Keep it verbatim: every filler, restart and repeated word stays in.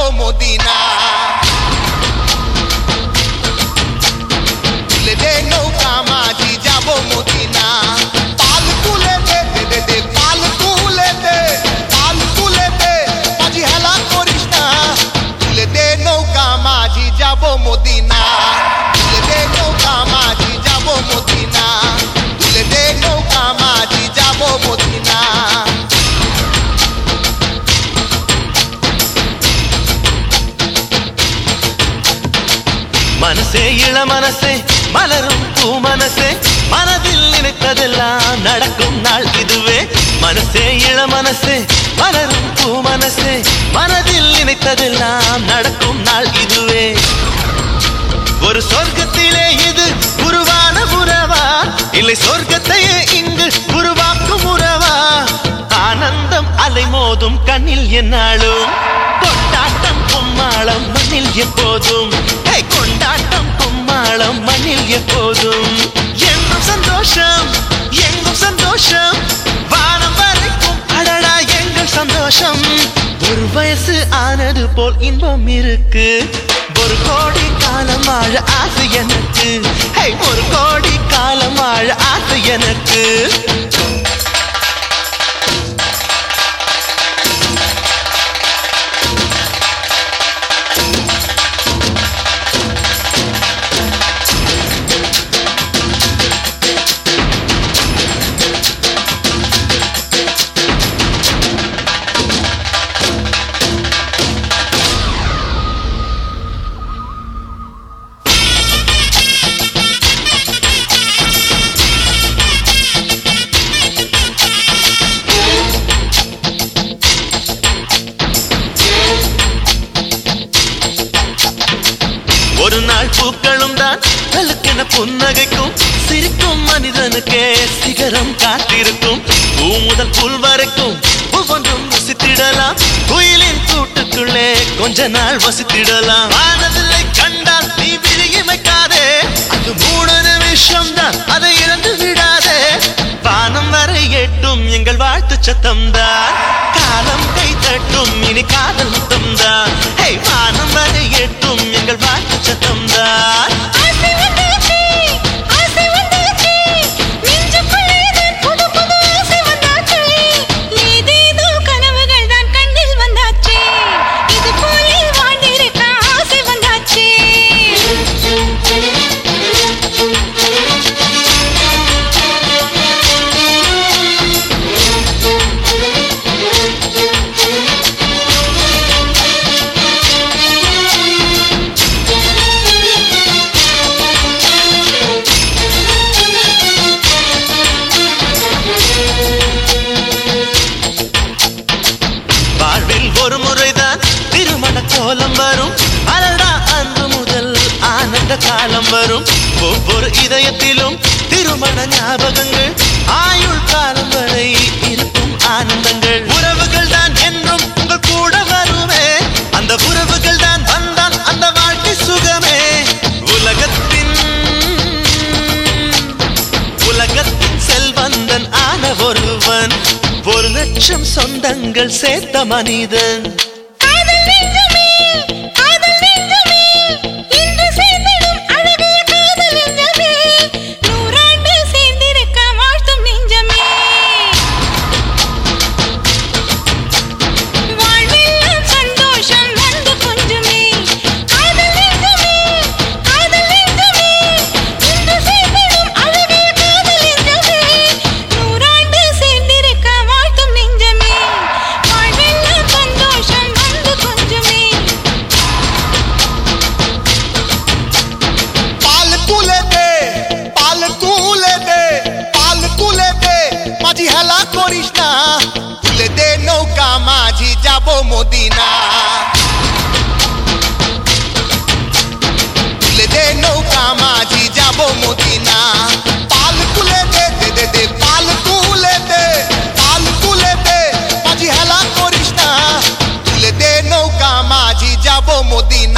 Medina তুলে দে নৌকা মাঝি যাব মদিনা পাল তুলে দে দে দে দে পাল তুলে দে পাল তুলে দে মাঝি হেলা করিস না তুলে দে নৌকা মাঝি যাব মদিনা তুলে দে নৌকা মাঝি যাব মদিনা তুলে দে নৌকা মাঝি যাব মদিনা மனசே இள மனசே மலரும் பூ மனசே மனதில் நினைத்ததெல்லாம் நடக்கும் நாள் இதுவே மனசே இள மனசே மலரும் பூ மனசே மனதில் நினைத்ததெல்லாம் நடக்கும் நாள் இதுவே ஒரு சொர்க்கத்திலே இது உருவான உறவா இல்லை சொர்க்கத்தையே இங்கு உருவாக்கும் உறவா ஆனந்தம் அலைமோதும் கண்ணில் என்னாலும் கொண்டாட்டம் கும்மாளம் மண்ணில் எப்போதும் கொண்டாட்டம் கும்மாளம் மண்ணில் எப்போதும் எங்கும் சந்தோஷம் எங்கும் சந்தோஷம் வானம் வரைக்கும் அடடா எங்கள் சந்தோஷம் ஒரு வயசு ஆனது போல் இன்பம் இருக்கு ஒரு கோடி காலம் வாழ ஆசை எனக்கு ஒரு கோடி காலம் வாழ ஆசை எனக்கு ஒரு நாள் பூக்களும் தான் கலக்கென புன்னகைக்கும் சிரிக்கும் மனிதனுக்கே சிகரம் காத்திருக்கும் பூ முதல் புல் வரைக்கும் ஒவ்வொன்றும் வசித்திடலாம் குயிலின் கூட்டுக்குள்ளே கொஞ்ச நாள் வசித்திடலாம் வானவில்லை கண்டால் நீ விழியமைக்காதே அது மூணு நிமிஷம் தான் அதை இழந்து விடாதே வானம் வரை எட்டும் எங்கள் வாழ்த்து சத்தம் தான் காலம் கை தட்டும் இனி காதல் முத்தம் தான் வானம் வரை எட்டும் எங்கள் வாழ்த்து சத்தம் தான் ஒரு முறைதான் திருமண கோலம் வரும் அடடா அன்று முதல் ஆனந்த காலம் வரும் ஒவ்வொரு இதயத்திலும் திருமண ஞாபகங்கள் ஆயுள் காலம் வரை இருக்கும் ஆனந்தங்கள் உறவுகள் தான் என்றும் உங்கள் கூட வருமே அந்த உறவுகள் தான் வந்தால் அந்த வாழ்க்கை சுகமே உலகத்தின் உலகத்தின் செல்வந்தன் ஆன ஒருவன் ஒரு லட்சம் சொந்தங்கள் சேர்த்த மனிதன் মাঝি হেলা করিস না তুলে দে নৌকা মাঝি যাব মদিনা তুলে দে নৌকা মাঝি যাব মদিনা পাল তুলে দে দে দে দে পাল তুলে দে পাল তুলে দে মাঝি হেলা করিস না তুলে দে নৌকা মাঝি যাব মদিনা